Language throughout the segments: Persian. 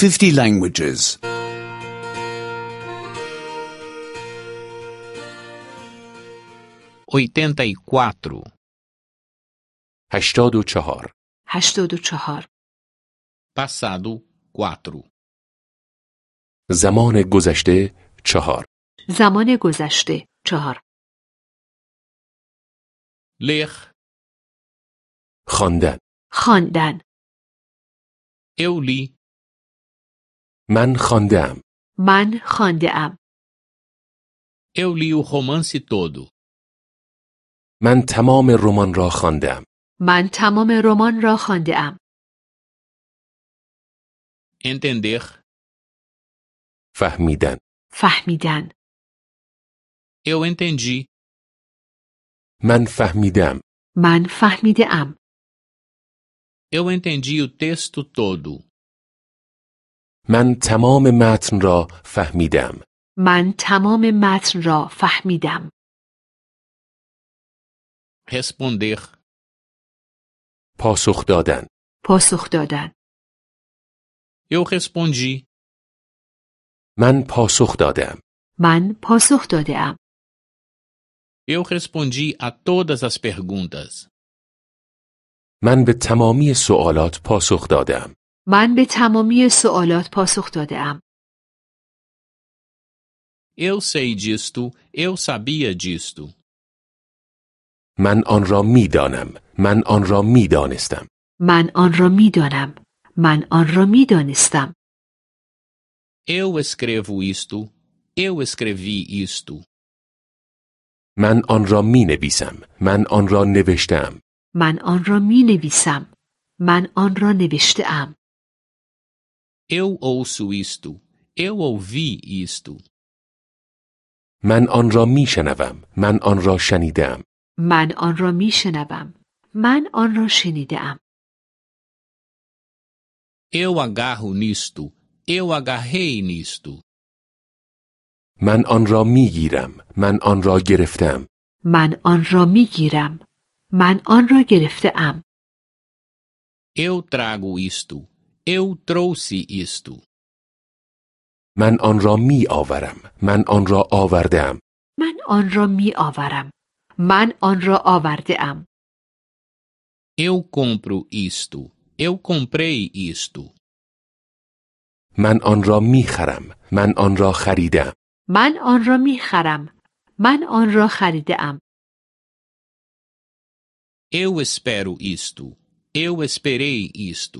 50 languages. 84. 84. 84. Passado 4. زمان گذشته 4. زمان گذشته 4. Ler. خواندن. خواندن. Eu li. من خواندم. من خوانده‌ام. Eu li o romance todo. من تمام رمان را خواندم. من تمام رمان را خوانده‌ام. Entender. فهمیدن. فهمیدن. Eu entendi. من فهمیدم. من فهمیده‌ام. Eu entendi o texto todo. من تمام متن را فهمیدم. من تمام متن را فهمیدم. Responder. پاسخ دادن. پاسخ دادن. Eu respondi. من پاسخ دادم. من پاسخ داده‌ام. Eu respondi a todas as perguntas. من به تمامی سوالات پاسخ دادم. من به تمامی سوالات پاسخ داده‌ام. Eu sei disto, eu sabia disto. من آن را می دانم. من آن را می دانستم. من آن را می دانم. من آن را می دانستم. Eu escrevo isto, eu escrevi isto. من آن را می نویسم. من آن را نوشتم. من آن را می نویسم. من آن را نوشته‌ام. Eu ouço isto, eu ouvi isto. من آن را می شنوم. من آن را شنیدم. من آن را می شنوم. من آن را شنیده‌ام. Eu agarro nisto, eu agarrei nisto. من آن را می گیرم. من آن را گرفتم. من آن را می گیرم. من آن را گرفته‌ام. Eu trago isto, eu trouxe isto. من آن را می آورم. من آن را آوردم. من آن را می آورم. من آن را آورده‌ام. Eu compro isto, eu comprei isto. من آن را می خرم. من آن را خریدم. من آن را می خرم. من آن را خریده‌ام. Eu espero isto, eu esperei isto.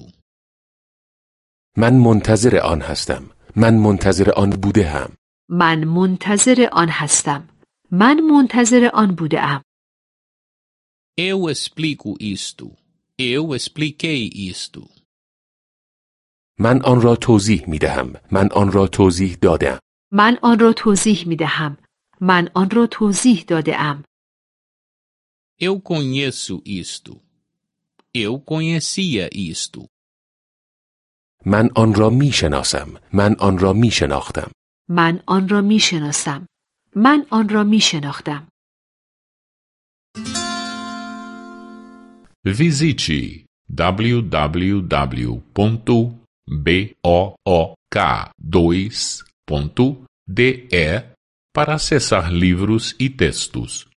من منتظر آن هستم. من منتظر آن بوده هم. من منتظر آن هستم. من منتظر آن بوده‌ام. Eu explico isto, eu expliquei isto. من آن را توضیح می دهم. من آن را توضیح دادم. من آن را توضیح می دهم. من آن را توضیح داده‌ام. Eu conheço isto. Eu conhecia isto. من آن را می شناسم. من آن را می شناختم. من آن را می شناسم. من آن را می شناختم. Visite www.book2.de para acessar livros e textos.